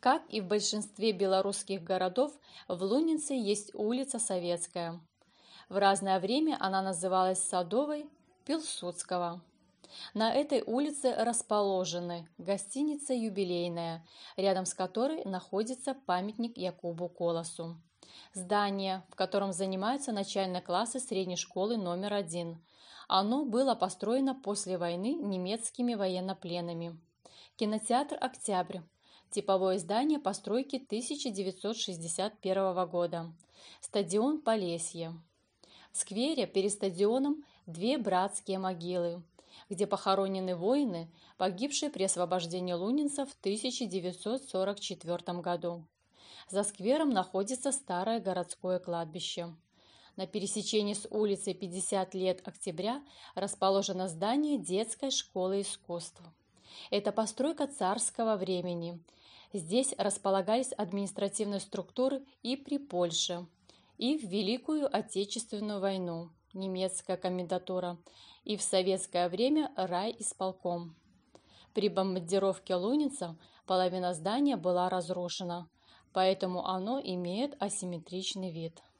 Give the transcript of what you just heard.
Как и в большинстве белорусских городов, в Лунинце есть улица Советская. В разное время она называлась Садовой, Пилсудского. На этой улице расположены гостиница «Юбилейная», рядом с которой находится памятник Якубу Колосу. Здание, в котором занимаются начальные классы средней школы номер 1. Оно было построено после войны немецкими военнопленными. Кинотеатр «Октябрь». Типовое здание постройки 1961 года. Стадион Полесье. В сквере перед стадионом две братские могилы, где похоронены воины, погибшие при освобождении Лунинца в 1944 году. За сквером находится старое городское кладбище. На пересечении с улицей 50 лет Октября расположено здание детской школы искусств. Это постройка царского времени. Здесь располагались административные структуры и при Польше, и в Великую Отечественную войну, немецкая комендатура, и в советское время райисполком. При бомбардировке Лунинца половина здания была разрушена, поэтому оно имеет асимметричный вид.